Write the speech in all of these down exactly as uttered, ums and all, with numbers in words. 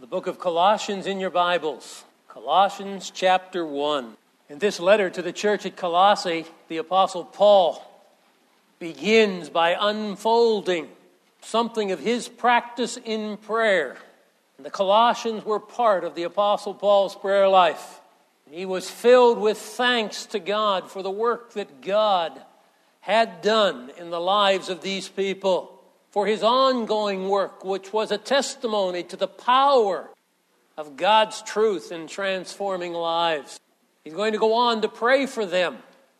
book of Colossians in your Bibles. Colossians chapter one. In this letter to the church at Colossae, the Apostle Paul begins by unfolding something of his practice in prayer. And the Colossians were part of the Apostle Paul's prayer life. He was filled with thanks to God for the work that God had done in the lives of these people, for his ongoing work, which was a testimony to the power of God's truth in transforming lives. He's going to go on to pray for them,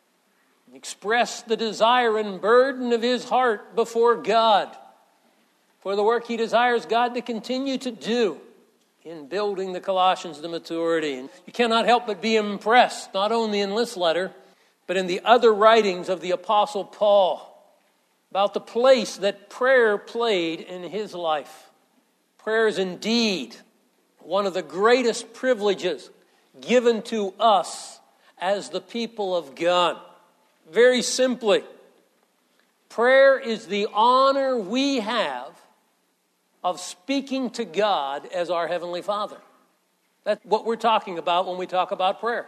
express the desire and burden of his heart before God for the work he desires God to continue to do in building the Colossians to maturity. And you cannot help but be impressed, not only in this letter, but in the other writings of the Apostle Paul, about the place that prayer played in his life. Prayer is indeed one of the greatest privileges given to us as the people of God. Very simply, prayer is the honor we have of speaking to God as our Heavenly Father. That's what we're talking about when we talk about prayer.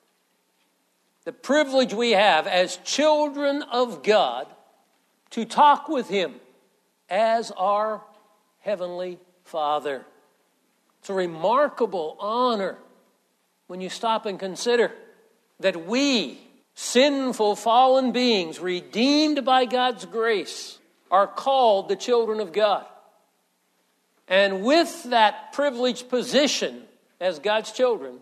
The privilege we have as children of God to talk with Him as our Heavenly Father. It's a remarkable honor when you stop and consider that we, sinful, fallen beings, redeemed by God's grace, are called the children of God. And with that privileged position as God's children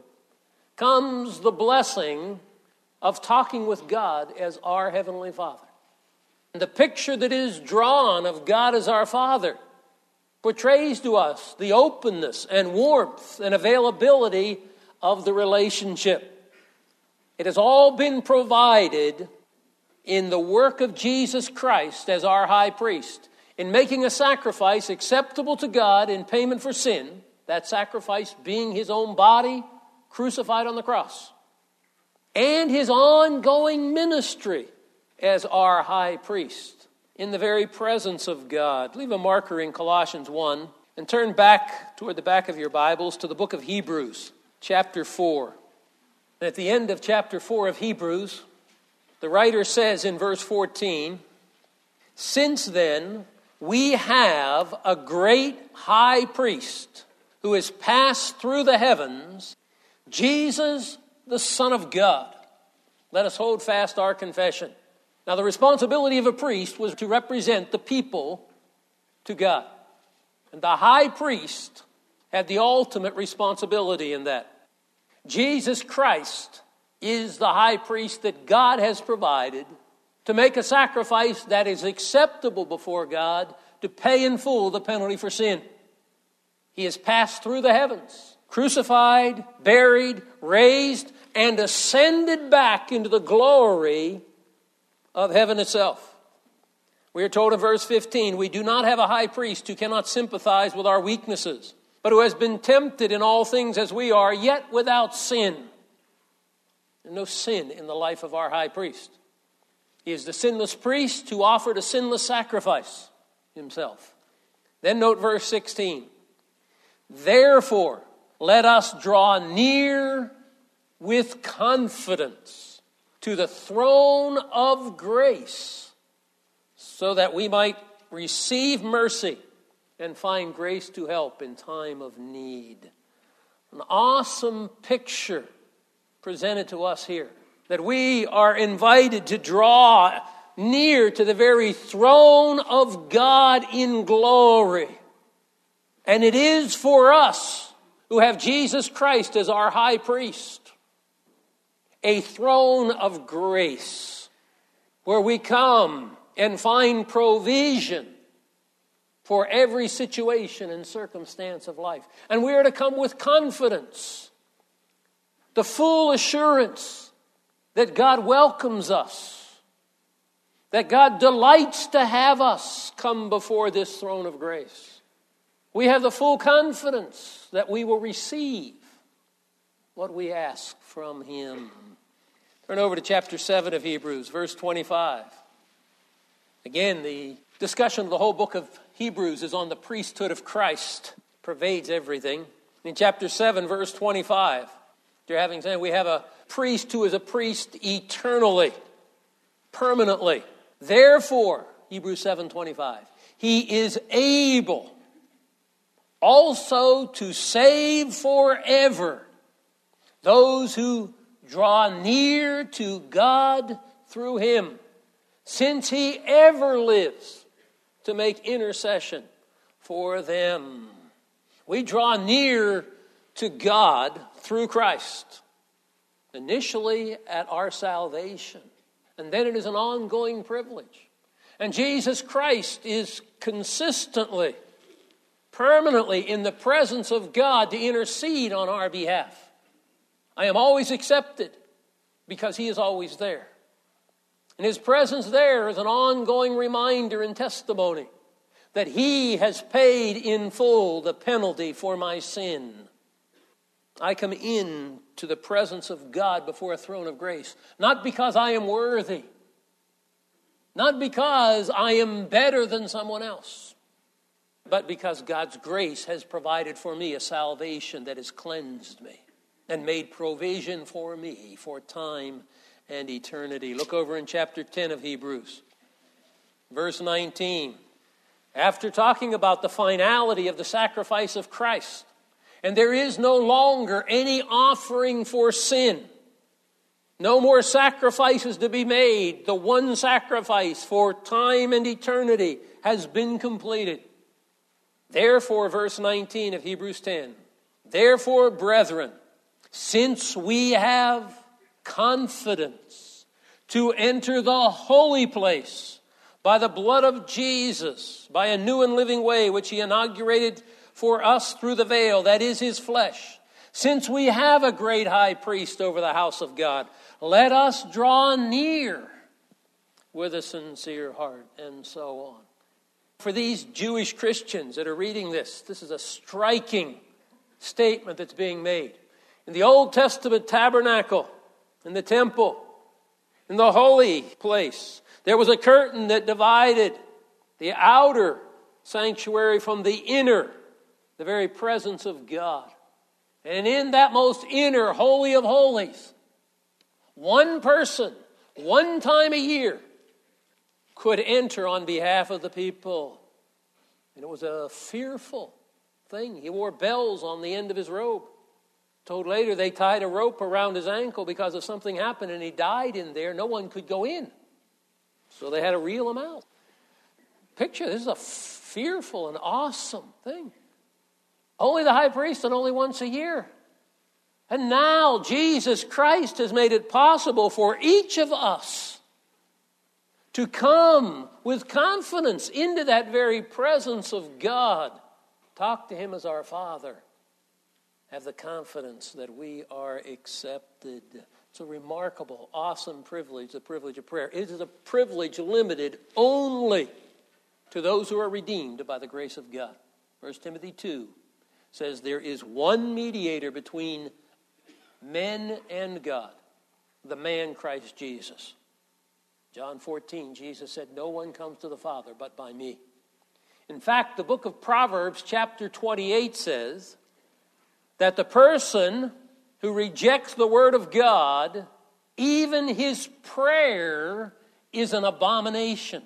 comes the blessing of talking with God as our Heavenly Father. And the picture that is drawn of God as our Father portrays to us the openness and warmth and availability of the relationship. It has all been provided in the work of Jesus Christ as our high priest, in making a sacrifice acceptable to God in payment for sin, that sacrifice being his own body crucified on the cross, and his ongoing ministry as our high priest in the very presence of God. Leave a marker in Colossians one and turn back toward the back of your Bibles to the book of Hebrews, chapter four. And at the end of chapter four of Hebrews, the writer says in verse fourteen, "Since then we have a great high priest who has passed through the heavens, Jesus, the Son of God. Let us hold fast our confession." Now, the responsibility of a priest was to represent the people to God. And the high priest had the ultimate responsibility in that. Jesus Christ is the high priest that God has provided to make a sacrifice that is acceptable before God to pay in full the penalty for sin. He has passed through the heavens, crucified, buried, raised, and ascended back into the glory of heaven itself. We are told in verse fifteen, "We do not have a high priest who cannot sympathize with our weaknesses, but who has been tempted in all things as we are, yet without sin." There's no sin in the life of our high priest. He is the sinless priest who offered a sinless sacrifice himself. Then note verse sixteen. "Therefore, let us draw near with confidence to the throne of grace, so that we might receive mercy and find grace to help in time of need." An awesome picture presented to us here, that we are invited to draw near to the very throne of God in glory. And it is for us who have Jesus Christ as our high priest, a throne of grace, where we come and find provision for every situation and circumstance of life. And we are to come with confidence, the full assurance that God welcomes us, that God delights to have us come before this throne of grace. We have the full confidence that we will receive what we ask from Him. Turn over to chapter seven of Hebrews, verse twenty-five. Again, the discussion of the whole book of Hebrews is on the priesthood of Christ. Pervades everything. In chapter seven, verse twenty-five, they're having said we have a priest who is a priest eternally, permanently. Therefore, Hebrews seven twenty-five, he is able also to save forever those who draw near to God through him, since he ever lives to make intercession for them. We draw near to God through Christ, initially at our salvation, and then it is an ongoing privilege. And Jesus Christ is consistently, permanently in the presence of God to intercede on our behalf. I am always accepted because he is always there. And his presence there is an ongoing reminder and testimony that he has paid in full the penalty for my sin. I come in to the presence of God before a throne of grace, not because I am worthy, not because I am better than someone else, but because God's grace has provided for me a salvation that has cleansed me and made provision for me for time and eternity. Look over in chapter ten of Hebrews, verse nineteen. After talking about the finality of the sacrifice of Christ, and there is no longer any offering for sin, no more sacrifices to be made. The one sacrifice for time and eternity has been completed. Therefore, verse nineteen of Hebrews ten, therefore, brethren, since we have confidence to enter the holy place by the blood of Jesus, by a new and living way which he inaugurated for us through the veil, that is his flesh. Since we have a great high priest over the house of God, let us draw near with a sincere heart, and so on. For these Jewish Christians that are reading this, this is a striking statement that's being made. In the Old Testament tabernacle, in the temple, in the holy place, there was a curtain that divided the outer sanctuary from the inner, the very presence of God. And in that most inner holy of holies, one person, one time a year, could enter on behalf of the people. And it was a fearful thing. He wore bells on the end of his robe. Told later they tied a rope around his ankle because if something happened and he died in there, no one could go in. So they had to reel him out. Picture, this is a fearful and awesome thing. Only the high priest and only once a year. And now Jesus Christ has made it possible for each of us to come with confidence into that very presence of God. Talk to him as our Father. Have the confidence that we are accepted. It's a remarkable, awesome privilege, the privilege of prayer. It is a privilege limited only to those who are redeemed by the grace of God. First Timothy two says there is one mediator between men and God, the man Christ Jesus. John fourteen, Jesus said, no one comes to the Father but by me. In fact, the book of Proverbs chapter twenty-eight says that the person who rejects the word of God, even his prayer is an abomination.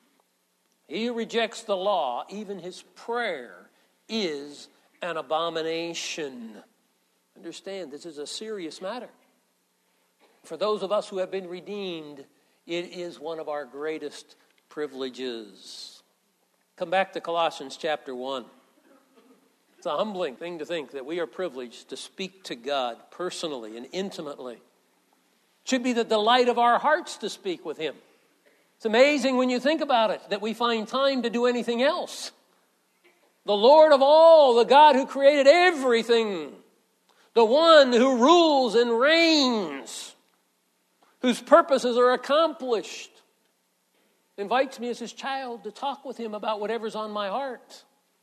He who rejects the law, even his prayer is an abomination. Understand, this is a serious matter. For those of us who have been redeemed, it is one of our greatest privileges. Come back to Colossians chapter one. It's a humbling thing to think that we are privileged to speak to God personally and intimately. It should be the delight of our hearts to speak with him. It's amazing when you think about it that we find time to do anything else. The Lord of all, the God who created everything, the one who rules and reigns, whose purposes are accomplished, invites me as his child to talk with him about whatever's on my heart,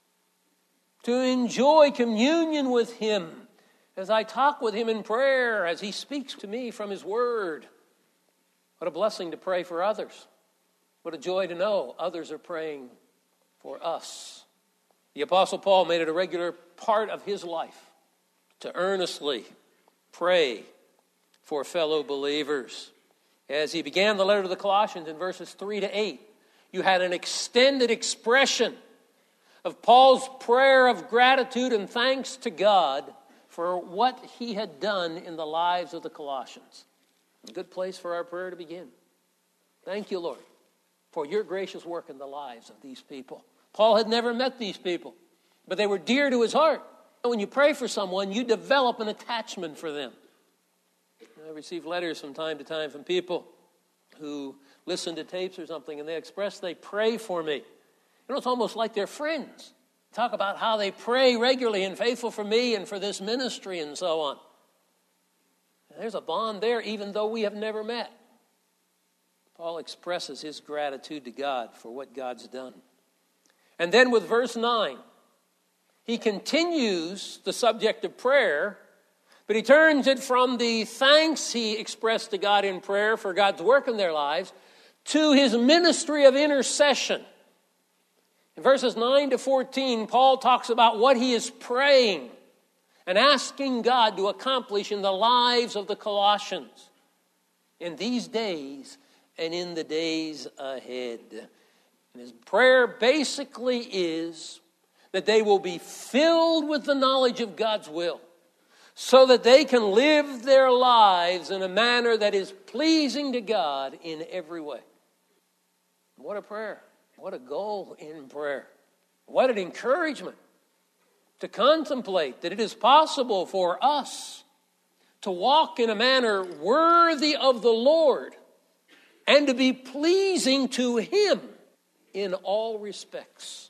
to enjoy communion with him as I talk with him in prayer, as he speaks to me from his word. What a blessing to pray for others. What a joy to know others are praying for us. The Apostle Paul made it a regular part of his life to earnestly pray for fellow believers. As he began the letter to the Colossians in verses three to eight, you had an extended expression of Paul's prayer of gratitude and thanks to God for what he had done in the lives of the Colossians. A good place for our prayer to begin. Thank you, Lord, for your gracious work in the lives of these people. Paul had never met these people, but they were dear to his heart. When you pray for someone, you develop an attachment for them. I receive letters from time to time from people who listen to tapes or something, and they express they pray for me. You know, it's almost like they're friends. Talk about how they pray regularly and faithful for me and for this ministry and so on. And there's a bond there, even though we have never met. Paul expresses his gratitude to God for what God's done. And then with verse nine, he continues the subject of prayer, but he turns it from the thanks he expressed to God in prayer for God's work in their lives to his ministry of intercession. In verses nine to fourteen, Paul talks about what he is praying and asking God to accomplish in the lives of the Colossians in these days and in the days ahead. And his prayer basically is that they will be filled with the knowledge of God's will, so that they can live their lives in a manner that is pleasing to God in every way. What a prayer. What a goal in prayer. What an encouragement to contemplate that it is possible for us to walk in a manner worthy of the Lord and to be pleasing to Him in all respects.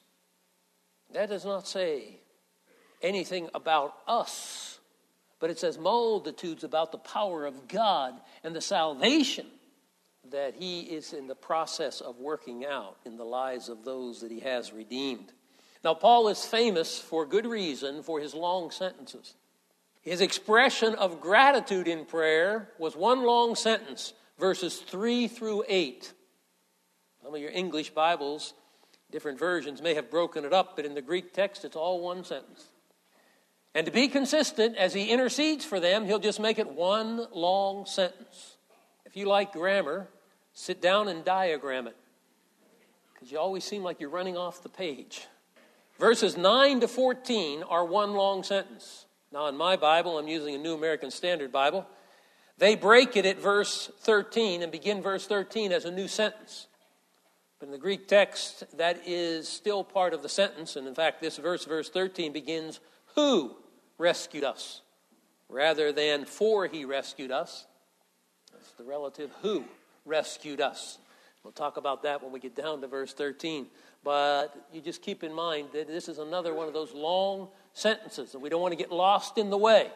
That does not say anything about us, but it says multitudes about the power of God and the salvation that He is in the process of working out in the lives of those that He has redeemed. Now, Paul is famous for good reason for his long sentences. His expression of gratitude in prayer was one long sentence, verses three through eight. Some of your English Bibles, different versions, may have broken it up, but in the Greek text, it's all one sentence. And to be consistent, as he intercedes for them, he'll just make it one long sentence. If you like grammar, sit down and diagram it, because you always seem like you're running off the page. Verses nine to fourteen are one long sentence. Now, in my Bible, I'm using a New American Standard Bible. They break it at verse thirteen and begin verse thirteen as a new sentence. But in the Greek text, that is still part of the sentence. And in fact, this verse, verse thirteen, begins, "Who rescued us?" rather than "for he rescued us." That's the relative who rescued us. We'll talk about that when we get down to verse thirteen. But you just keep in mind that this is another one of those long sentences, and we don't want to get lost in the way.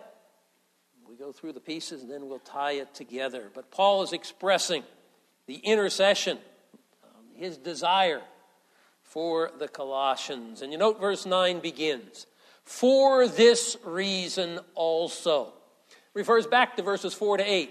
We go through the pieces, and then we'll tie it together. But Paul is expressing the intercession, his desire for the Colossians. And you note verse nine begins, "For this reason also." Refers back to verses four to eight.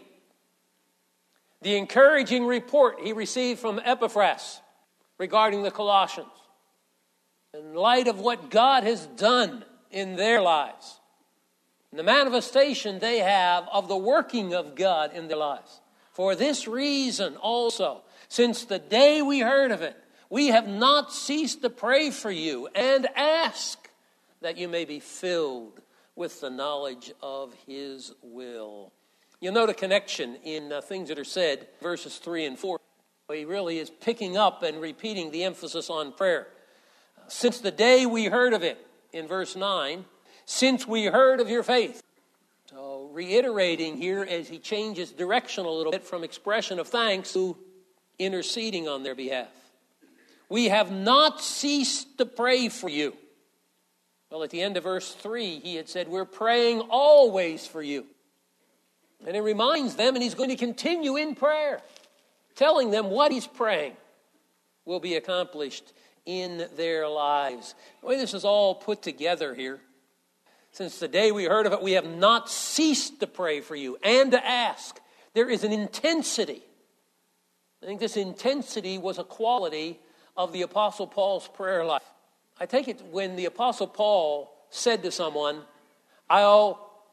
The encouraging report he received from Epaphras regarding the Colossians, in light of what God has done in their lives, and the manifestation they have of the working of God in their lives. "For this reason also, since the day we heard of it, we have not ceased to pray for you and ask that you may be filled with the knowledge of His will." You'll note a connection in uh, things that are said, verses three and four. He really is picking up and repeating the emphasis on prayer. Since the day we heard of it, in verse nine, since we heard of your faith. So reiterating here as he changes direction a little bit from expression of thanks to interceding on their behalf. We have not ceased to pray for you. Well, at the end of verse three, he had said, we're praying always for you. And he reminds them, and he's going to continue in prayer, telling them what he's praying will be accomplished in their lives. The way this is all put together here, since the day we heard of it, we have not ceased to pray for you and to ask. There is an intensity. I think this intensity was a quality of the Apostle Paul's prayer life. I take it when the Apostle Paul said to someone, I'll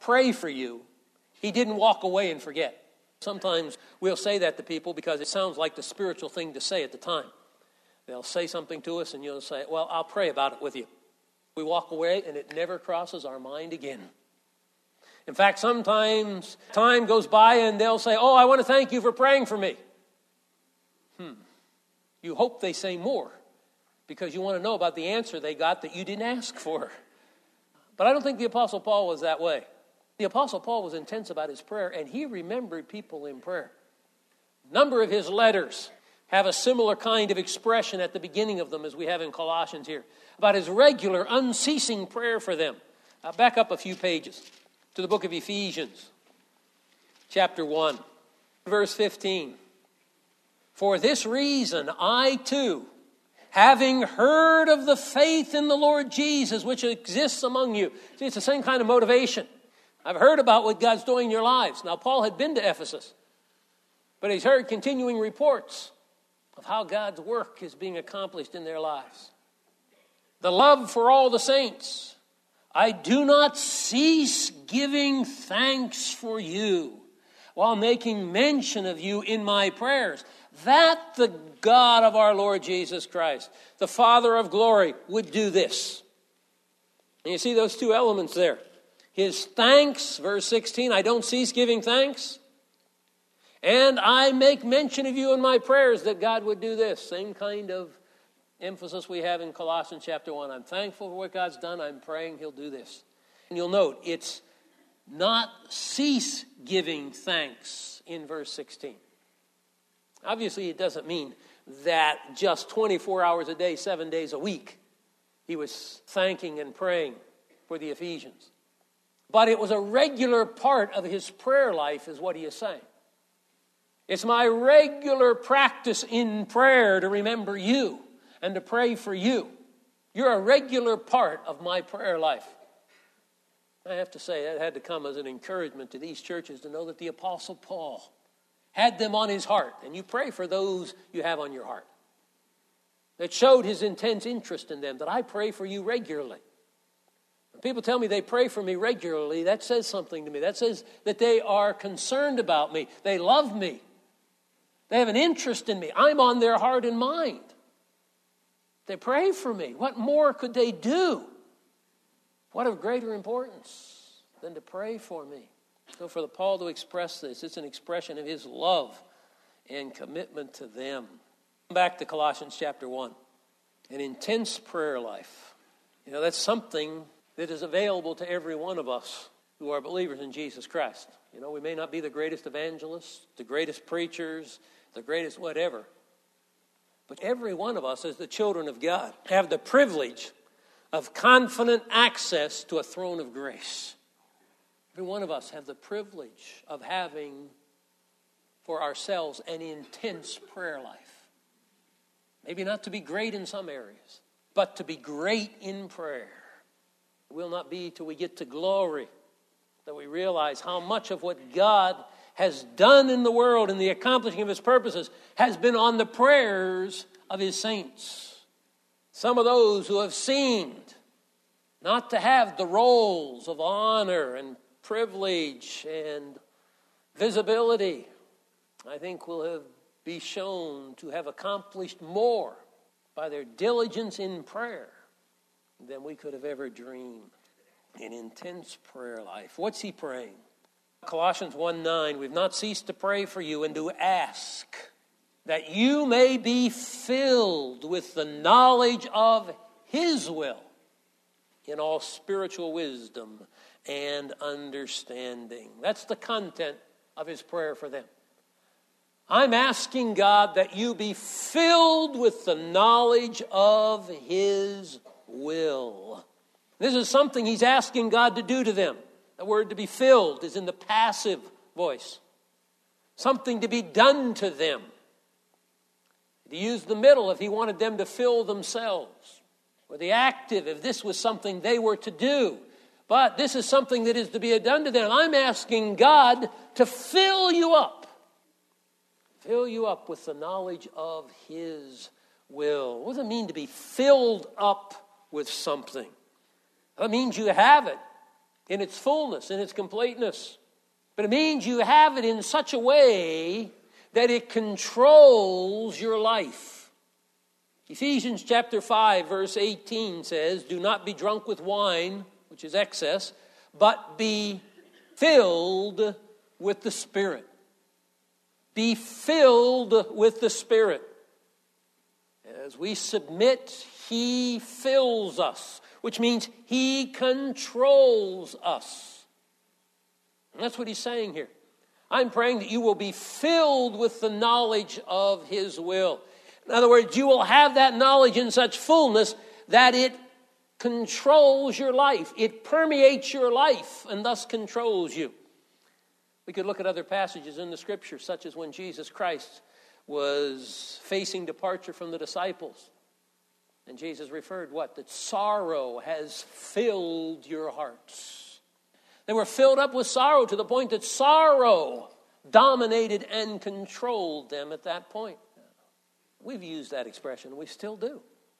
pray for you, he didn't walk away and forget. Sometimes we'll say that to people because it sounds like the spiritual thing to say at the time. They'll say something to us and you'll say, well, I'll pray about it with you. We walk away and it never crosses our mind again. In fact, sometimes time goes by and they'll say, oh, I want to thank you for praying for me. Hmm. You hope they say more because you want to know about the answer they got that you didn't ask for. But I don't think the Apostle Paul was that way. The Apostle Paul was intense about his prayer, and he remembered people in prayer. A number of his letters have a similar kind of expression at the beginning of them as we have in Colossians here, about his regular, unceasing prayer for them. I'll back up a few pages to the book of Ephesians, chapter one, verse fifteen. For this reason, I too, having heard of the faith in the Lord Jesus, which exists among you. See, it's the same kind of motivation. I've heard about what God's doing in your lives. Now, Paul had been to Ephesus, but he's heard continuing reports of how God's work is being accomplished in their lives. The love for all the saints. I do not cease giving thanks for you while making mention of you in my prayers, that the God of our Lord Jesus Christ, the Father of glory, would do this. And you see those two elements there. His thanks, verse sixteen, I don't cease giving thanks. And I make mention of you in my prayers that God would do this. Same kind of emphasis we have in Colossians chapter one. I'm thankful for what God's done. I'm praying he'll do this. And you'll note, it's not cease giving thanks in verse sixteen. Obviously, it doesn't mean that just twenty-four hours a day, seven days a week, he was thanking and praying for the Ephesians. But it was a regular part of his prayer life, is what he is saying. It's my regular practice in prayer to remember you and to pray for you. You're a regular part of my prayer life. I have to say, that had to come as an encouragement to these churches to know that the Apostle Paul had them on his heart. And you pray for those you have on your heart. That showed his intense interest in them, that I pray for you regularly. When people tell me they pray for me regularly, that says something to me. That says that they are concerned about me. They love me. They have an interest in me. I'm on their heart and mind. They pray for me. What more could they do? What of greater importance than to pray for me? So for Paul to express this, it's an expression of his love and commitment to them. Back to Colossians chapter one. An intense prayer life. You know, that's something that is available to every one of us who are believers in Jesus Christ. You know, we may not be the greatest evangelists, the greatest preachers, the greatest whatever. But every one of us, as the children of God, have the privilege of confident access to a throne of grace. Every one of us have the privilege of having for ourselves an intense prayer life. Maybe not to be great in some areas, but to be great in prayer. It will not be till we get to glory that we realize how much of what God has done in the world and the accomplishing of his purposes has been on the prayers of his saints. Some of those who have seemed not to have the roles of honor and privilege and visibility, I think will have be shown to have accomplished more by their diligence in prayer than we could have ever dreamed. An intense prayer life. What's he praying? Colossians one nine, we've not ceased to pray for you and to ask that you may be filled with the knowledge of his will in all spiritual wisdom and understanding. That's the content of his prayer for them. I'm asking God that you be filled with the knowledge of his will. This is something he's asking God to do to them. The word to be filled is in the passive voice. Something to be done to them. To use the middle if he wanted them to fill themselves. Or the active if this was something they were to do. But this is something that is to be done to them. I'm asking God to fill you up. Fill you up with the knowledge of his will. What does it mean to be filled up with something? That means you have it. in its fullness, in its completeness. But it means you have it in such a way that it controls your life. Ephesians chapter five, verse eighteen says, "Do not be drunk with wine," which is excess, "but be filled with the Spirit." Be filled with the Spirit. As we submit, He fills us, which means He controls us. And that's what He's saying here. I'm praying that you will be filled with the knowledge of His will. In other words, you will have that knowledge in such fullness that it controls your life. It permeates your life and thus controls you. We could look at other passages in the Scripture, such as when Jesus Christ was facing departure from the disciples. And Jesus referred what? That sorrow has filled your hearts. They were filled up with sorrow to the point that sorrow dominated and controlled them at that point. We've used that expression. We still do.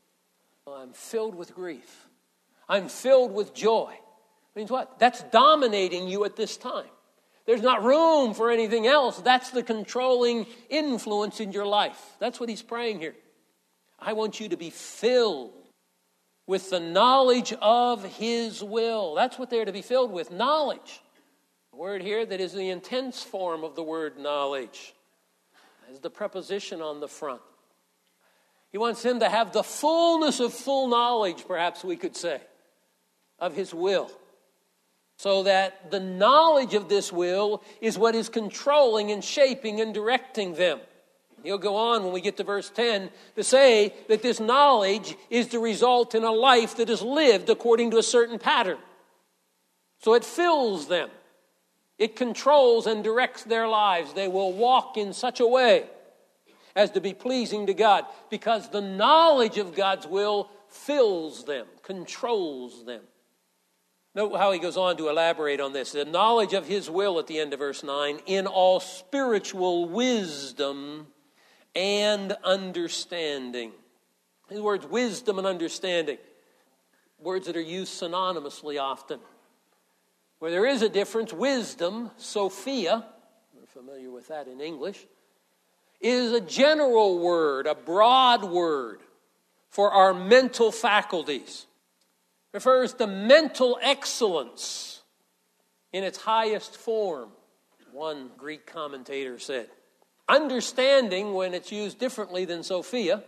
I'm filled with grief. I'm filled with joy. Means what? That's dominating you at this time. There's not room for anything else. That's the controlling influence in your life. That's what he's praying here. I want you to be filled with the knowledge of His will. That's what they're to be filled with, knowledge. The word here that is the intense form of the word knowledge is the preposition on the front. He wants them to have the fullness of full knowledge, perhaps we could say, of His will. So that the knowledge of this will is what is controlling and shaping and directing them. He'll go on when we get to verse ten to say that this knowledge is to result in a life that is lived according to a certain pattern. So it fills them. It controls and directs their lives. They will walk in such a way as to be pleasing to God because the knowledge of God's will fills them, controls them. Note how he goes on to elaborate on this. The knowledge of His will at the end of verse nine, in all spiritual wisdom and understanding. The words wisdom and understanding, words that are used synonymously often. Where there is a difference, wisdom, Sophia, we're familiar with that in English, is a general word, a broad word for our mental faculties. Refers to mental excellence in its highest form, one Greek commentator said. Understanding, when it's used differently than Sophia,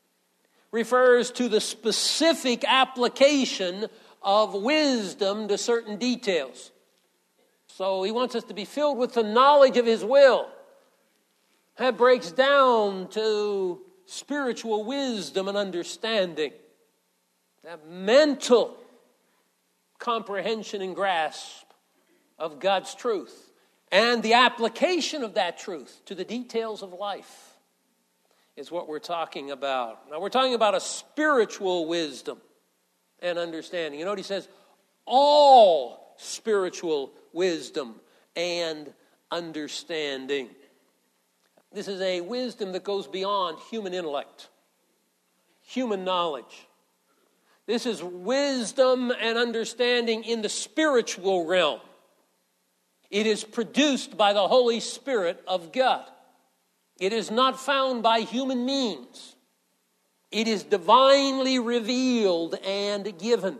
refers to the specific application of wisdom to certain details. So he wants us to be filled with the knowledge of His will. That breaks down to spiritual wisdom and understanding. That mental comprehension and grasp of God's truth and the application of that truth to the details of life is what we're talking about. Now we're talking about a spiritual wisdom and understanding. You know what he says? All spiritual wisdom and understanding. This is a wisdom that goes beyond human intellect, human knowledge. This is wisdom and understanding in the spiritual realm. It is produced by the Holy Spirit of God. It is not found by human means. It is divinely revealed and given.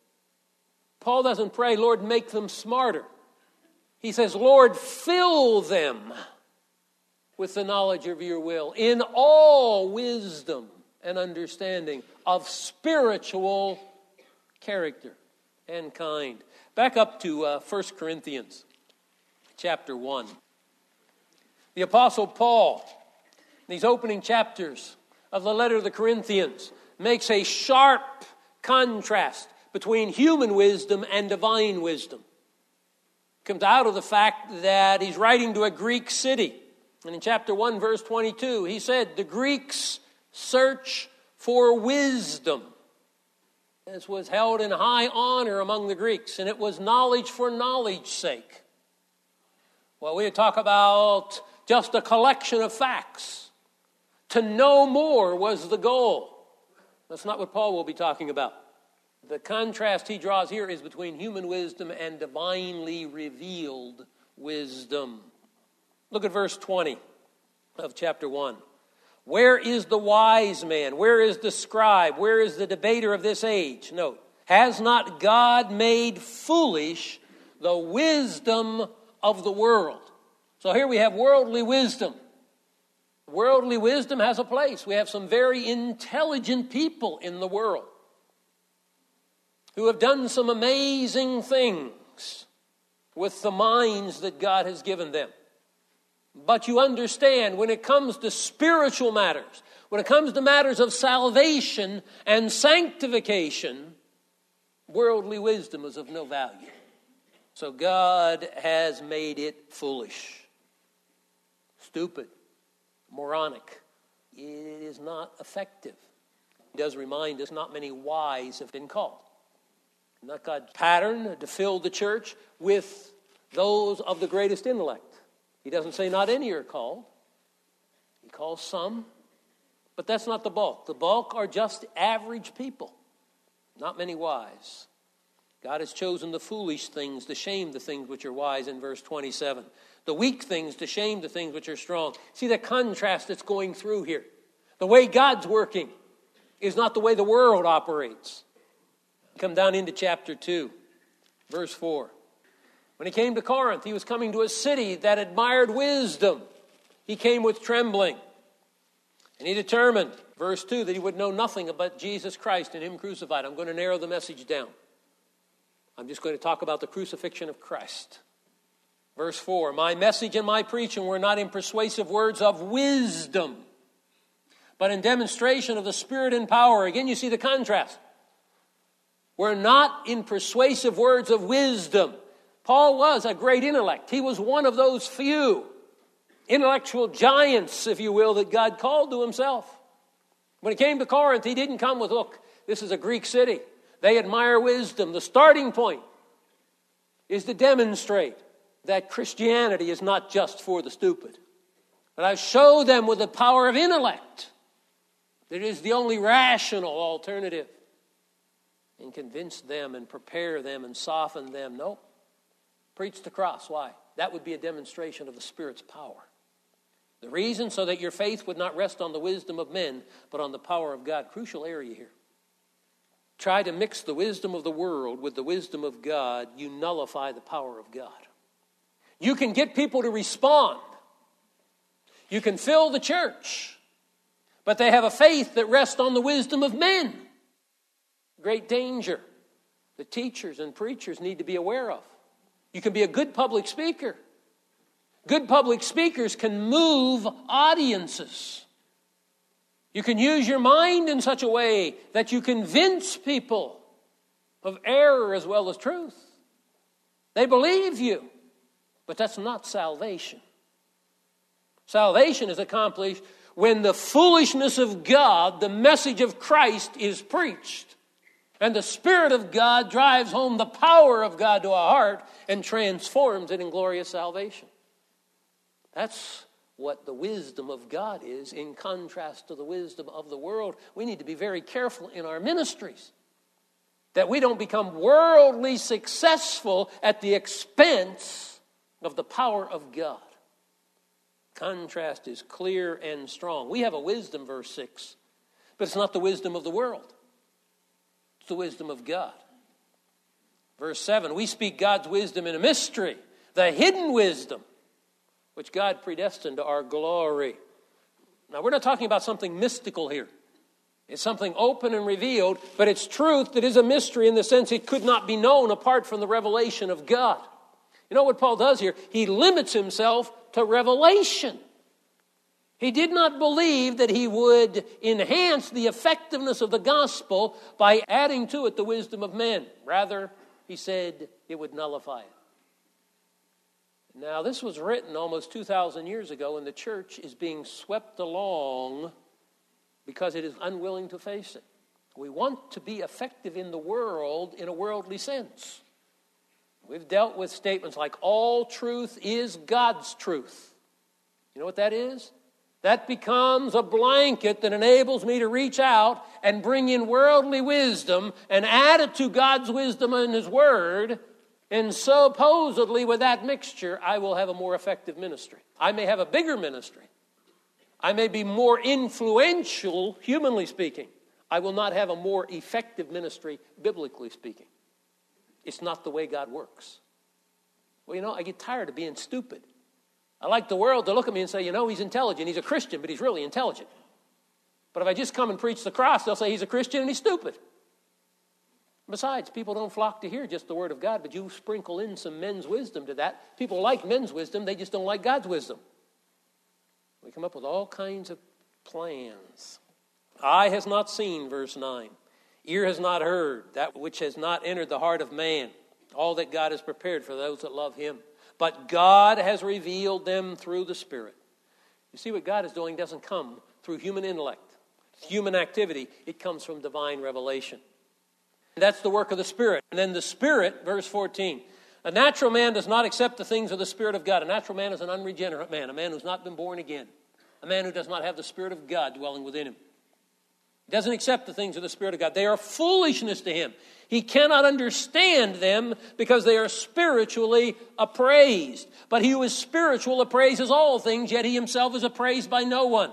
Paul doesn't pray, Lord, make them smarter. He says, Lord, fill them with the knowledge of your will in all wisdom and understanding of spiritual character and kind. Back up to uh, First Corinthians chapter one. The Apostle Paul, in these opening chapters of the letter to the Corinthians, makes a sharp contrast between human wisdom and divine wisdom. It comes out of the fact that he's writing to a Greek city. And in chapter one, verse twenty-two, he said, the Greeks search for wisdom. This was held in high honor among the Greeks, and it was knowledge for knowledge's sake. Well, we talk about just a collection of facts. To know more was the goal. That's not what Paul will be talking about. The contrast he draws here is between human wisdom and divinely revealed wisdom. Look at verse twenty of chapter one. Where is the wise man? Where is the scribe? Where is the debater of this age? Note, has not God made foolish the wisdom of the world? So here we have worldly wisdom. Worldly wisdom has a place. We have some very intelligent people in the world who have done some amazing things with the minds that God has given them. But you understand, when it comes to spiritual matters, when it comes to matters of salvation and sanctification, worldly wisdom is of no value. So God has made it foolish, stupid, moronic. It is not effective. He does remind us not many wise have been called. Not God's pattern to fill the church with those of the greatest intellect. He doesn't say not any are called. He calls some, but that's not the bulk. The bulk are just average people, not many wise. God has chosen the foolish things to shame the things which are wise in verse twenty-seven. The weak things to shame the things which are strong. See the contrast that's going through here. The way God's working is not the way the world operates. Come down into chapter two, verse four. When he came to Corinth, he was coming to a city that admired wisdom. He came with trembling. And he determined, verse two, that he would know nothing about Jesus Christ and him crucified. I'm going to narrow the message down. I'm just going to talk about the crucifixion of Christ. Verse four, my message and my preaching were not in persuasive words of wisdom, but in demonstration of the Spirit and power. Again, you see the contrast. We're not in persuasive words of wisdom. Paul was a great intellect. He was one of those few intellectual giants, if you will, that God called to himself. When he came to Corinth, he didn't come with, look, this is a Greek city. They admire wisdom. The starting point is to demonstrate that Christianity is not just for the stupid. But I show them with the power of intellect that it is the only rational alternative. And convince them and prepare them and soften them. No. Preach the cross. Why? That would be a demonstration of the Spirit's power. The reason, so that your faith would not rest on the wisdom of men, but on the power of God. Crucial area here. Try to mix the wisdom of the world with the wisdom of God, you nullify the power of God. You can get people to respond. You can fill the church, but they have a faith that rests on the wisdom of men. Great danger that teachers and preachers need to be aware of. You can be a good public speaker. Good public speakers can move audiences. You can use your mind in such a way that you convince people of error as well as truth. They believe you, but that's not salvation. Salvation is accomplished when the foolishness of God, the message of Christ, is preached. And the Spirit of God drives home the power of God to our heart and transforms it in glorious salvation. That's what the wisdom of God is in contrast to the wisdom of the world. We need to be very careful in our ministries that we don't become worldly successful at the expense of the power of God. Contrast is clear and strong. We have a wisdom, verse six, but it's not the wisdom of the world. It's the wisdom of God. Verse seven, we speak God's wisdom in a mystery, the hidden wisdom, which God predestined to our glory. Now, we're not talking about something mystical here. It's something open and revealed, but it's truth that is a mystery in the sense it could not be known apart from the revelation of God. You know what Paul does here? He limits himself to revelation. He did not believe that he would enhance the effectiveness of the gospel by adding to it the wisdom of men. Rather, he said it would nullify it. Now, this was written almost two thousand years ago, and the church is being swept along because it is unwilling to face it. We want to be effective in the world in a worldly sense. We've dealt with statements like, all truth is God's truth. You know what that is? That becomes a blanket that enables me to reach out and bring in worldly wisdom and add it to God's wisdom in His Word. And supposedly with that mixture, I will have a more effective ministry. I may have a bigger ministry. I may be more influential, humanly speaking. I will not have a more effective ministry, biblically speaking. It's not the way God works. Well, you know, I get tired of being stupid. I like the world to look at me and say, you know, he's intelligent. He's a Christian, but he's really intelligent. But if I just come and preach the cross, they'll say he's a Christian and he's stupid. Besides, people don't flock to hear just the word of God, but you sprinkle in some men's wisdom to that. People like men's wisdom, they just don't like God's wisdom. We come up with all kinds of plans. Eye has not seen, verse nine. Ear has not heard, that which has not entered the heart of man. All that God has prepared for those that love Him. But God has revealed them through the Spirit. You see, what God is doing doesn't come through human intellect, human activity. It comes from divine revelation. That's the work of the Spirit. And then the Spirit, verse fourteen. A natural man does not accept the things of the Spirit of God. A natural man is an unregenerate man, a man who's not been born again, a man who does not have the Spirit of God dwelling within him. He doesn't accept the things of the Spirit of God. They are foolishness to him. He cannot understand them because they are spiritually appraised. But he who is spiritual appraises all things, yet he himself is appraised by no one.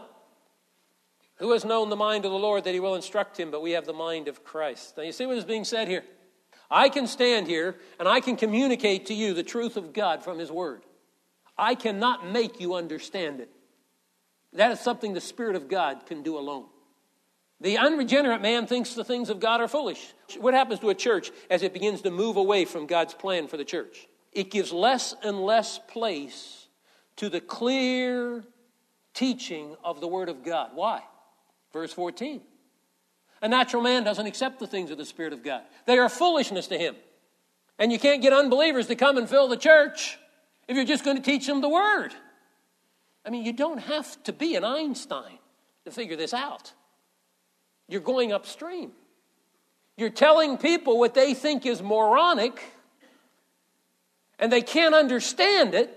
Who has known the mind of the Lord that He will instruct him? But we have the mind of Christ. Now you see what is being said here? I can stand here and I can communicate to you the truth of God from His Word. I cannot make you understand it. That is something the Spirit of God can do alone. The unregenerate man thinks the things of God are foolish. What happens to a church as it begins to move away from God's plan for the church? It gives less and less place to the clear teaching of the Word of God. Why? Verse fourteen. A natural man doesn't accept the things of the Spirit of God. They are foolishness to him. And you can't get unbelievers to come and fill the church if you're just going to teach them the Word. I mean, you don't have to be an Einstein to figure this out. You're going upstream. You're telling people what they think is moronic, and they can't understand it.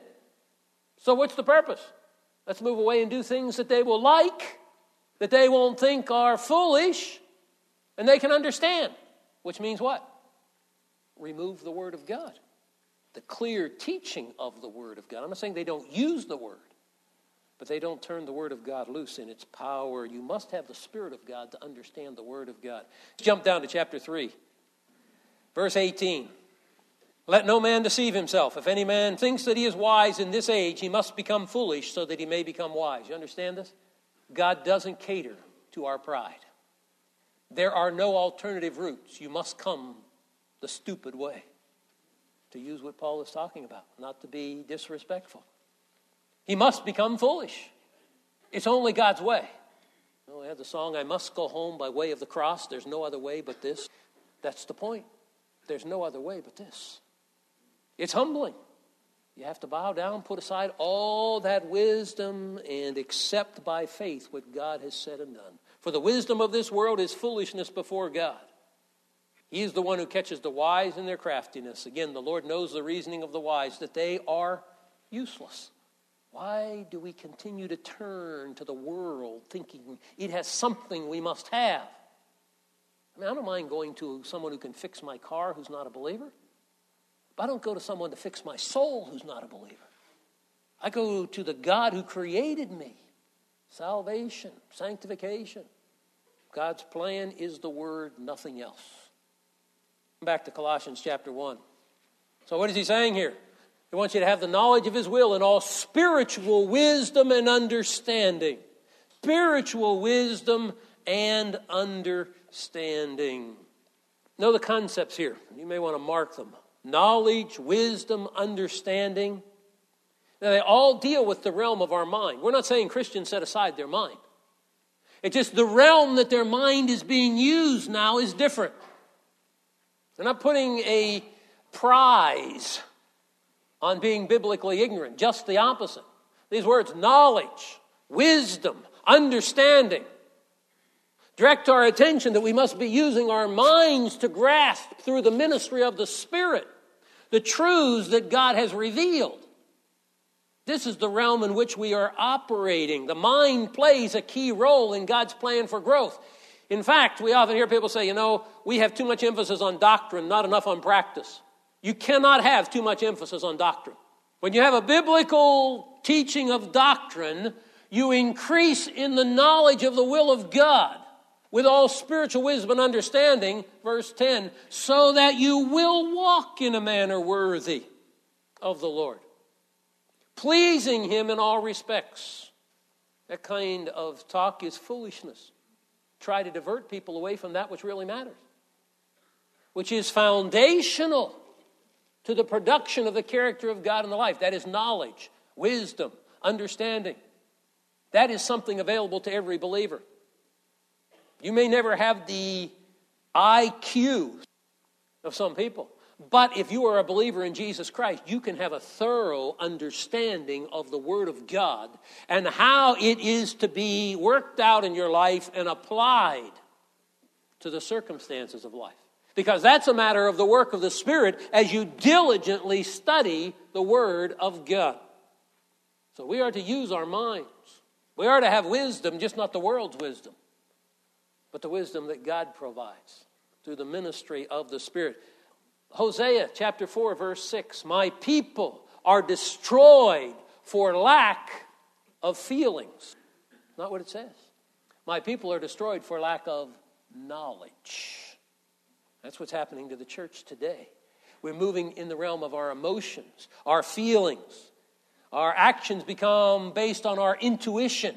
So what's the purpose? Let's move away and do things that they will like, that they won't think are foolish, and they can understand. Which means what? Remove the Word of God. The clear teaching of the Word of God. I'm not saying they don't use the Word, but they don't turn the Word of God loose in its power. You must have the Spirit of God to understand the Word of God. Let's jump down to chapter three. Verse eighteen. Let no man deceive himself. If any man thinks that he is wise in this age, he must become foolish so that he may become wise. You understand this? God doesn't cater to our pride. There are no alternative routes. You must come the stupid way. To use what Paul is talking about, not to be disrespectful. He must become foolish. It's only God's way. You know, we have the song, I must go home by way of the cross. There's no other way but this. That's the point. There's no other way but this. It's humbling. You have to bow down, put aside all that wisdom, and accept by faith what God has said and done. For the wisdom of this world is foolishness before God. He is the one who catches the wise in their craftiness. Again, the Lord knows the reasoning of the wise, that they are useless. Why do we continue to turn to the world thinking it has something we must have? I mean, I don't mind going to someone who can fix my car who's not a believer. But I don't go to someone to fix my soul who's not a believer. I go to the God who created me. Salvation, sanctification. God's plan is the Word, nothing else. Back to Colossians chapter one. So what is he saying here? He wants you to have the knowledge of His will and all spiritual wisdom and understanding. Spiritual wisdom and understanding. Know the concepts here. You may want to mark them. Knowledge, wisdom, understanding. Now, they all deal with the realm of our mind. We're not saying Christians set aside their mind. It's just the realm that their mind is being used now is different. They're not putting a prize on being biblically ignorant. Just the opposite. These words, knowledge, wisdom, understanding, direct our attention that we must be using our minds to grasp through the ministry of the Spirit the truths that God has revealed. This is the realm in which we are operating. The mind plays a key role in God's plan for growth. In fact, we often hear people say, you know, we have too much emphasis on doctrine, not enough on practice. You cannot have too much emphasis on doctrine. When you have a biblical teaching of doctrine, you increase in the knowledge of the will of God with all spiritual wisdom and understanding, verse ten, so that you will walk in a manner worthy of the Lord, pleasing him in all respects. That kind of talk is foolishness. Try to divert people away from that which really matters, which is foundational to the production of the character of God in the life. That is knowledge, wisdom, understanding. That is something available to every believer. You may never have the I Q of some people, but if you are a believer in Jesus Christ, you can have a thorough understanding of the Word of God and how it is to be worked out in your life and applied to the circumstances of life. Because that's a matter of the work of the Spirit as you diligently study the Word of God. So we are to use our minds. We are to have wisdom, just not the world's wisdom, but the wisdom that God provides through the ministry of the Spirit. Hosea chapter four, verse six, my people are destroyed for lack of feelings. Not what it says. My people are destroyed for lack of knowledge. That's what's happening to the church today. We're moving in the realm of our emotions, our feelings. Our actions become based on our intuition.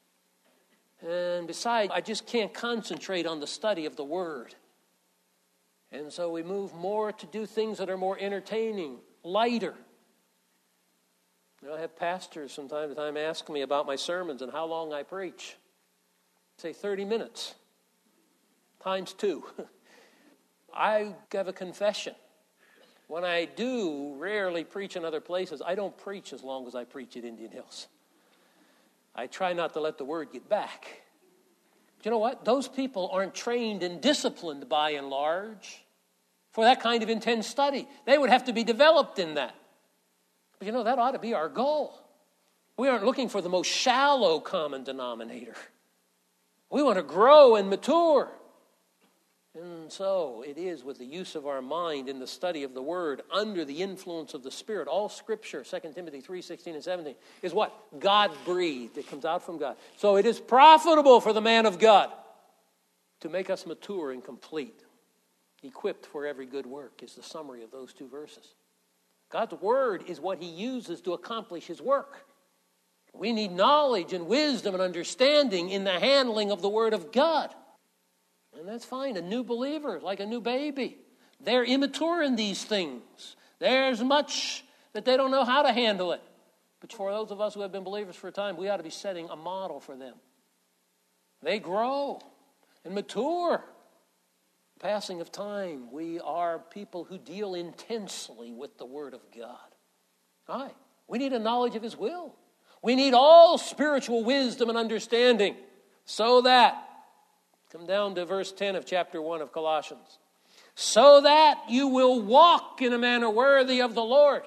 And besides, I just can't concentrate on the study of the Word. And so we move more to do things that are more entertaining, lighter. You know, I have pastors from time to time ask me about my sermons and how long I preach. I say thirty minutes, times two. I have a confession. When I do rarely preach in other places, I don't preach as long as I preach at Indian Hills. I try not to let the Word get back. But you know what? Those people aren't trained and disciplined by and large for that kind of intense study. They would have to be developed in that. But you know, that ought to be our goal. We aren't looking for the most shallow common denominator. We want to grow and mature. And so it is with the use of our mind in the study of the Word under the influence of the Spirit. All Scripture, Second Timothy three, sixteen and seventeen, is what? God-breathed. It comes out from God. So it is profitable for the man of God to make us mature and complete, equipped for every good work, is the summary of those two verses. God's Word is what He uses to accomplish His work. We need knowledge and wisdom and understanding in the handling of the Word of God. And that's fine. A new believer, like a new baby, they're immature in these things. There's much that they don't know how to handle it. But for those of us who have been believers for a time, we ought to be setting a model for them. They grow and mature. Passing of time, we are people who deal intensely with the Word of God. Aye, we need a knowledge of His will. We need all spiritual wisdom and understanding so that, come down to verse ten of chapter one of Colossians. So that you will walk in a manner worthy of the Lord,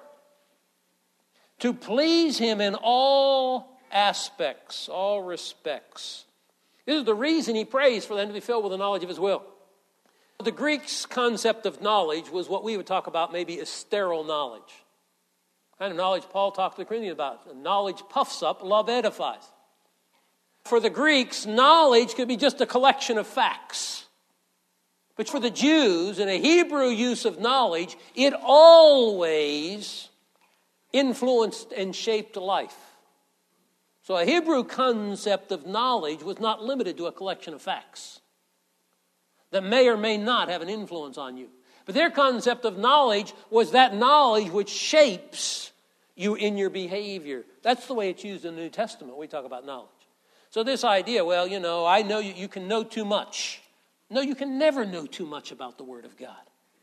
to please Him in all aspects, all respects. This is the reason he prays for them to be filled with the knowledge of His will. The Greeks' concept of knowledge was what we would talk about maybe as sterile knowledge. The kind of knowledge Paul talked to the Corinthians about. Knowledge puffs up, love edifies. For the Greeks, knowledge could be just a collection of facts. But for the Jews, in a Hebrew use of knowledge, it always influenced and shaped life. So a Hebrew concept of knowledge was not limited to a collection of facts that may or may not have an influence on you. But their concept of knowledge was that knowledge which shapes you in your behavior. That's the way it's used in the New Testament when we talk about knowledge. So this idea, well, you know, I know you, you can know too much. No, you can never know too much about the Word of God.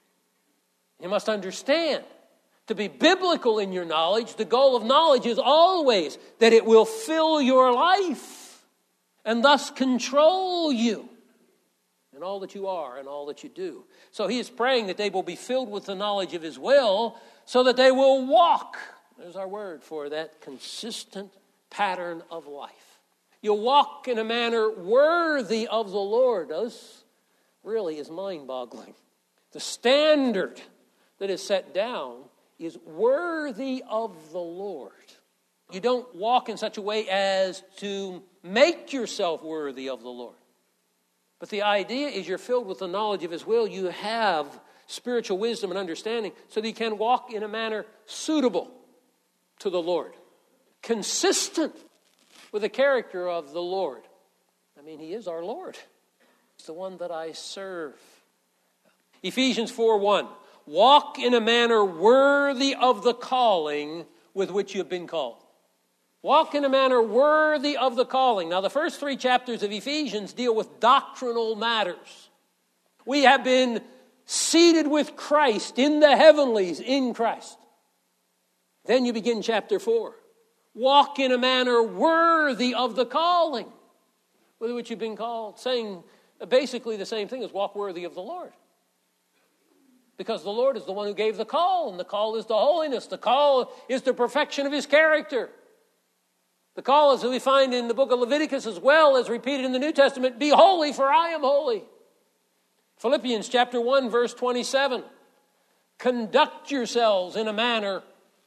You must understand, to be biblical in your knowledge, the goal of knowledge is always that it will fill your life and thus control you in all that you are and all that you do. So he is praying that they will be filled with the knowledge of His will so that they will walk There's our word for that consistent pattern of life. You'll walk in a manner worthy of the Lord. This really is mind-boggling. The standard that is set down is worthy of the Lord. You don't walk in such a way as to make yourself worthy of the Lord. But the idea is you're filled with the knowledge of His will. You have spiritual wisdom and understanding so that you can walk in a manner suitable to the Lord. Consistent with the character of the Lord. I mean, He is our Lord. It's the one that I serve. Ephesians four one. Walk in a manner worthy of the calling with which you have been called. Walk in a manner worthy of the calling. Now, the first three chapters of Ephesians deal with doctrinal matters. We have been seated with Christ in the heavenlies in Christ. Then you begin chapter four. Walk in a manner worthy of the calling with which you've been called. Saying basically the same thing as walk worthy of the Lord. Because the Lord is the one who gave the call, and the call is to holiness. The call is the perfection of His character. The call, as we find in the book of Leviticus as well as repeated in the New Testament, be holy for I am holy. Philippians chapter one verse twenty-seven. Conduct yourselves in a manner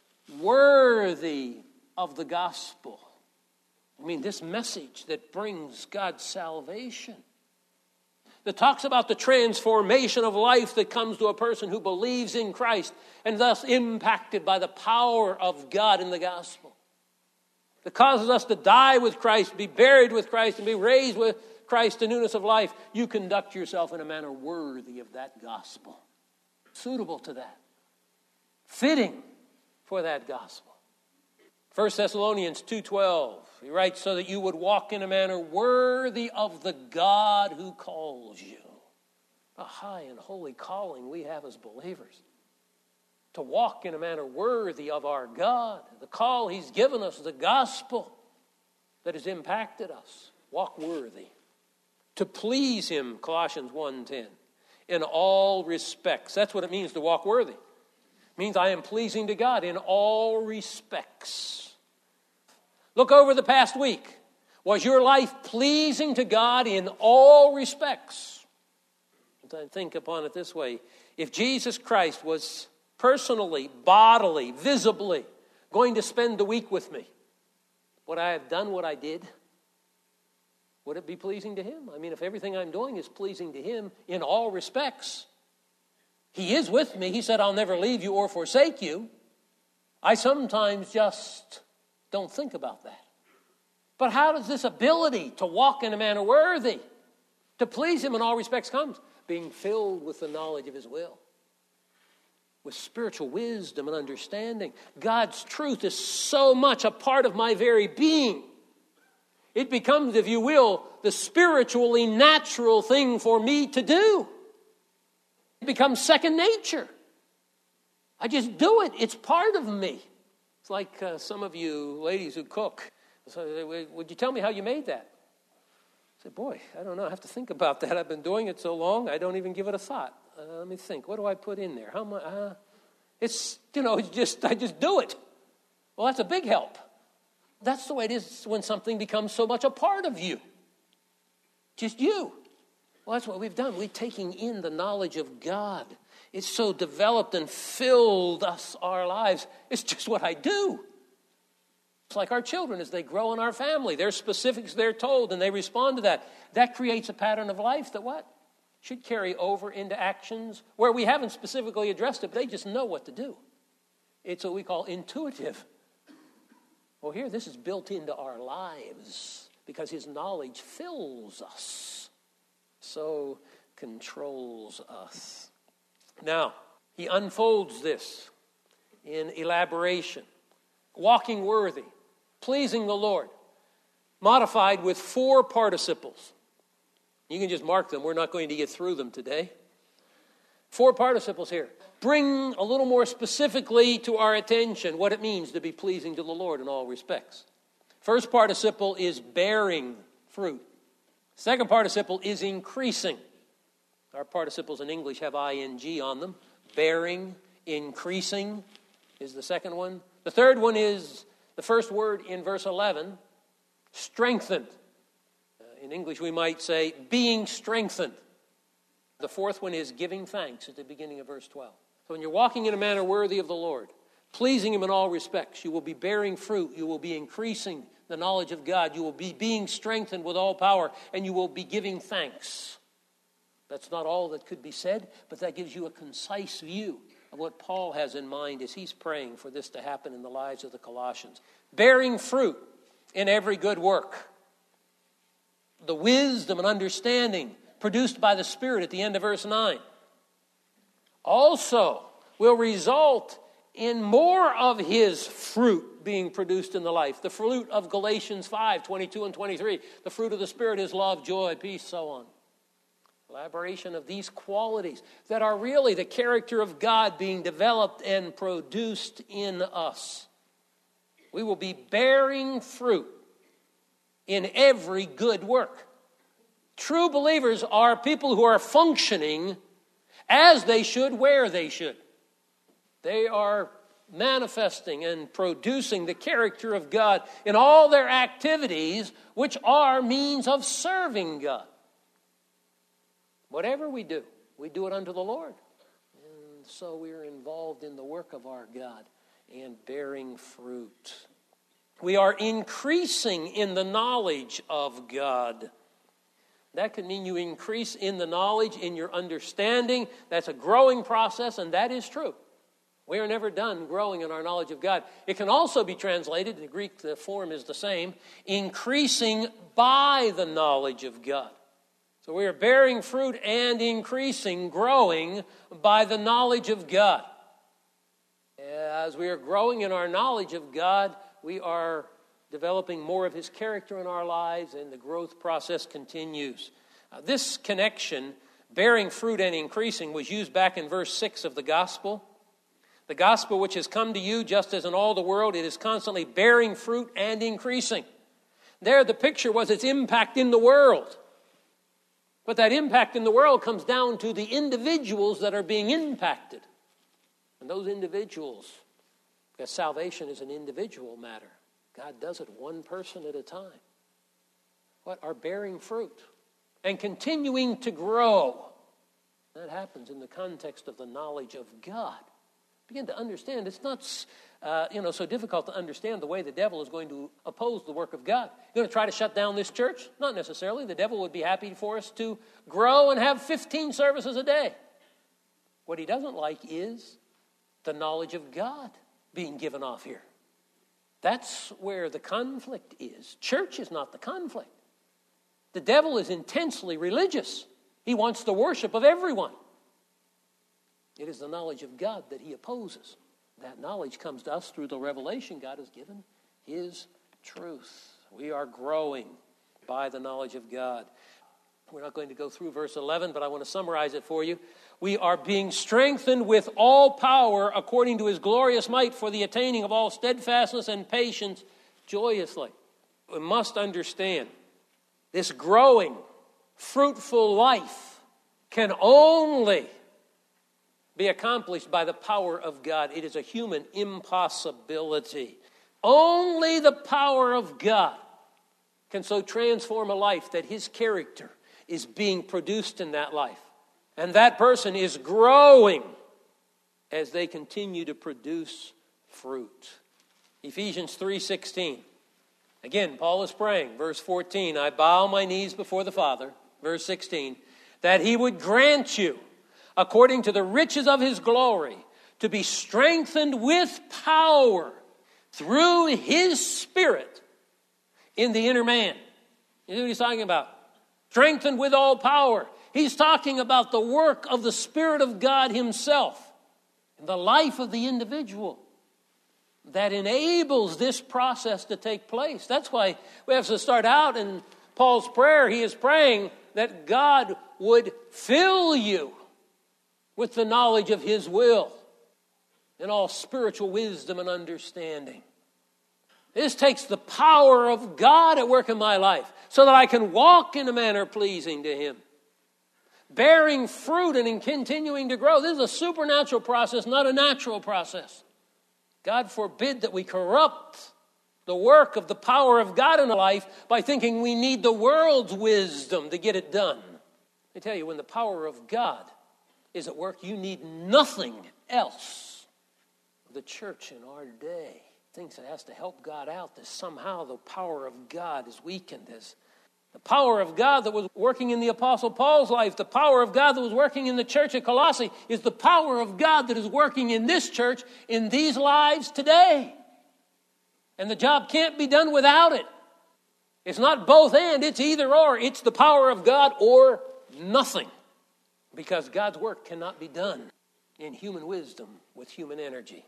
worthy of the gospel. I mean, this message that brings God's salvation. That talks about the transformation of life that comes to a person who believes in Christ and thus impacted by the power of God in the gospel. That causes us to die with Christ, be buried with Christ, and be raised with Christ to newness of life. You conduct yourself in a manner worthy of that gospel. Suitable to that. Fitting for that gospel. First Thessalonians two twelve. He writes, so that you would walk in a manner worthy of the God who calls you. A high and holy calling we have as believers. To walk in a manner worthy of our God. The call He's given us, the gospel that has impacted us. Walk worthy. To please Him, Colossians one ten. In all respects. That's what it means to walk worthy. It means I am pleasing to God in all respects. Look over the past week. Was your life pleasing to God in all respects? Think upon it this way. If Jesus Christ was personally, bodily, visibly going to spend the week with me, would I have done what I did? Would it be pleasing to Him? I mean, if everything I'm doing is pleasing to Him in all respects, He is with me. He said, I'll never leave you or forsake you. I sometimes just don't think about that. But how does this ability to walk in a manner worthy, to please Him in all respects comes? Being filled with the knowledge of His will. With spiritual wisdom and understanding. God's truth is so much a part of my very being. It becomes, if you will, the spiritually natural thing for me to do. It becomes second nature. I just do it. It's part of me. It's like uh, some of you ladies who cook. So, would you tell me how you made that? I said, boy, I don't know. I have to think about that. I've been doing it so long, I don't even give it a thought. Uh, let me think. What do I put in there? How much? Uh, it's, you know, it's just, I just do it. Well, that's a big help. That's the way it is when something becomes so much a part of you. Just you. Well, that's what we've done. We're taking in the knowledge of God. It's so developed and filled us, our lives. It's just what I do. It's like our children as they grow in our family. There's specifics they're told and they respond to that. That creates a pattern of life that what? Should carry over into actions where we haven't specifically addressed it, but they just know what to do. It's what we call intuitive. Well, here, this is built into our lives because His knowledge fills us, so controls us. Now, he unfolds this in elaboration. Walking worthy, pleasing the Lord, modified with four participles. You can just mark them. We're not going to get through them today. Four participles here. Bring a little more specifically to our attention what it means to be pleasing to the Lord in all respects. First participle is bearing fruit. Second participle is increasing. Our participles in English have ing on them. Bearing, increasing is the second one. The third one is the first word in verse eleven, strengthened. Uh, in English we might say being strengthened. The fourth one is giving thanks at the beginning of verse twelve. So when you're walking in a manner worthy of the Lord, pleasing Him in all respects, you will be bearing fruit, you will be increasing the knowledge of God, you will be being strengthened with all power, and you will be giving thanks. That's not all that could be said, but that gives you a concise view of what Paul has in mind as he's praying for this to happen in the lives of the Colossians. Bearing fruit in every good work. The wisdom and understanding produced by the Spirit at the end of verse nine also will result in more of His fruit being produced in the life. The fruit of Galatians five, twenty-two and twenty-three. The fruit of the Spirit is love, joy, peace, so on. Elaboration of these qualities that are really the character of God being developed and produced in us. We will be bearing fruit in every good work. True believers are people who are functioning as they should, where they should. They are manifesting and producing the character of God in all their activities, which are means of serving God. Whatever we do, we do it unto the Lord. And so we are involved in the work of our God and bearing fruit. We are increasing in the knowledge of God. That can mean you increase in the knowledge, in your understanding. That's a growing process, and that is true. We are never done growing in our knowledge of God. It can also be translated, in the Greek the form is the same, increasing by the knowledge of God. So we are bearing fruit and increasing, growing by the knowledge of God. As we are growing in our knowledge of God, we are developing more of His character in our lives, and the growth process continues. Uh, this connection, bearing fruit and increasing, was used back in verse six of the gospel. The gospel which has come to you, just as in all the world, it is constantly bearing fruit and increasing. There the picture was its impact in the world. But that impact in the world comes down to the individuals that are being impacted. And those individuals, because salvation is an individual matter. God does it one person at a time. What? Are bearing fruit and continuing to grow. That happens in the context of the knowledge of God. Begin to understand it's not uh, you know, so difficult to understand the way the devil is going to oppose the work of God. You're going to try to shut down this church? Not necessarily. The devil would be happy for us to grow and have fifteen services a day. What he doesn't like is the knowledge of God being given off here. That's where the conflict is. Church is not the conflict. The devil is intensely religious. He wants the worship of everyone. It is the knowledge of God that he opposes. That knowledge comes to us through the revelation God has given, His truth. We are growing by the knowledge of God. We're not going to go through verse eleven, but I want to summarize it for you. We are being strengthened with all power according to His glorious might for the attaining of all steadfastness and patience joyously. We must understand this growing, fruitful life can only be accomplished by the power of God. It is a human impossibility. Only the power of God can so transform a life that His character is being produced in that life. And that person is growing as they continue to produce fruit. Ephesians three sixteen. Again, Paul is praying. Verse fourteen, I bow my knees before the Father. Verse sixteen, that He would grant you, according to the riches of His glory, to be strengthened with power through His Spirit in the inner man. You know what he's talking about? Strengthened with all power. He's talking about the work of the Spirit of God Himself in the life of the individual that enables this process to take place. That's why we have to start out in Paul's prayer. He is praying that God would fill you with the knowledge of His will and all spiritual wisdom and understanding. This takes the power of God at work in my life so that I can walk in a manner pleasing to Him. Bearing fruit and in continuing to grow. This is a supernatural process, not a natural process. God forbid that we corrupt the work of the power of God in our life by thinking we need the world's wisdom to get it done. I tell you, when the power of God is at work, you need nothing else. The church in our day thinks it has to help God out, that somehow the power of God is weakened. As the power of God that was working in the Apostle Paul's life, the power of God that was working in the church at Colossae, is the power of God that is working in this church, in these lives today. And the job can't be done without it. It's not both and, it's either or. It's the power of God or nothing. Because God's work cannot be done in human wisdom with human energy.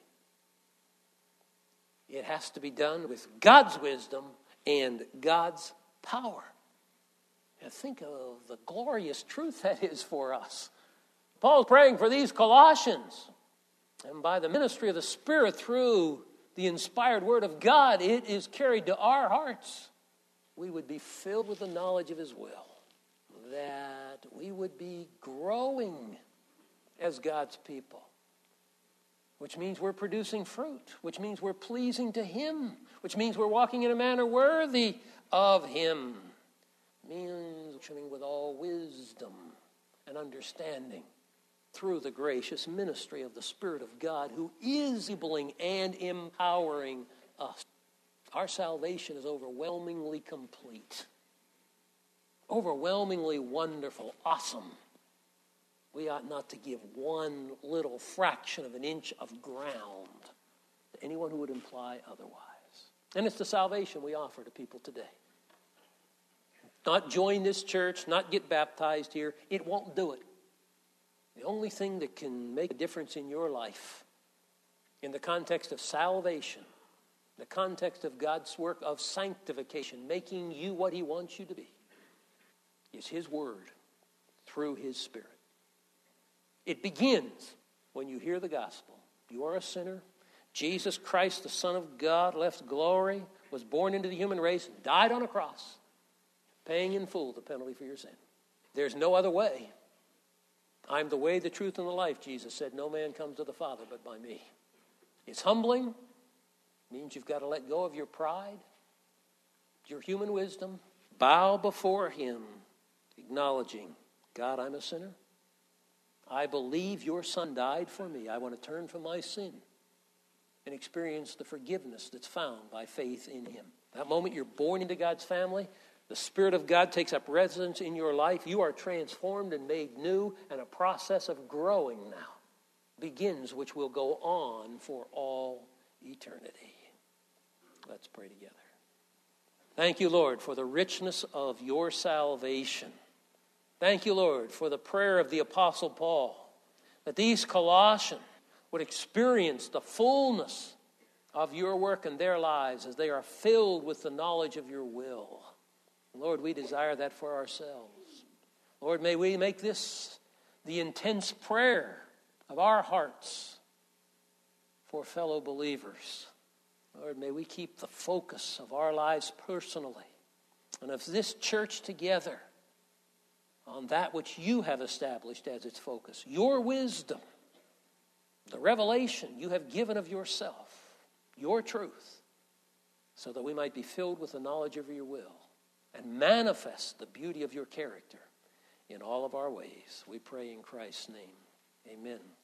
It has to be done with God's wisdom and God's power. Now think of the glorious truth that is for us. Paul's praying for these Colossians. And by the ministry of the Spirit through the inspired Word of God, it is carried to our hearts. We would be filled with the knowledge of His will. That we would be growing as God's people. Which means we're producing fruit. Which means we're pleasing to Him. Which means we're walking in a manner worthy of Him. Means functioning with all wisdom and understanding through the gracious ministry of the Spirit of God, who is enabling and empowering us. Our salvation is overwhelmingly complete. Overwhelmingly wonderful, awesome. We ought not to give one little fraction of an inch of ground to anyone who would imply otherwise. And it's the salvation we offer to people today. Not join this church, not get baptized here. It won't do it. The only thing that can make a difference in your life, in the context of salvation, the context of God's work of sanctification, making you what He wants you to be, is His Word through His Spirit. It begins when you hear the gospel. You are a sinner. Jesus Christ, the Son of God, left glory, was born into the human race, died on a cross, paying in full the penalty for your sin. There's no other way. I'm the way, the truth, and the life, Jesus said. No man comes to the Father but by me. It's humbling. It means you've got to let go of your pride, your human wisdom. Bow before Him, acknowledging, God, I'm a sinner. I believe your Son died for me. I want to turn from my sin and experience the forgiveness that's found by faith in Him. That moment you're born into God's family, the Spirit of God takes up residence in your life. You are transformed and made new, and a process of growing now begins, which will go on for all eternity. Let's pray together. Thank you, Lord, for the richness of your salvation. Thank you, Lord, for the prayer of the Apostle Paul, that these Colossians would experience the fullness of your work in their lives as they are filled with the knowledge of your will. Lord, we desire that for ourselves. Lord, may we make this the intense prayer of our hearts for fellow believers. Lord, may we keep the focus of our lives personally and of this church together on that which you have established as its focus. Your wisdom, the revelation you have given of yourself, your truth, so that we might be filled with the knowledge of your will and manifest the beauty of your character in all of our ways. We pray in Christ's name. Amen.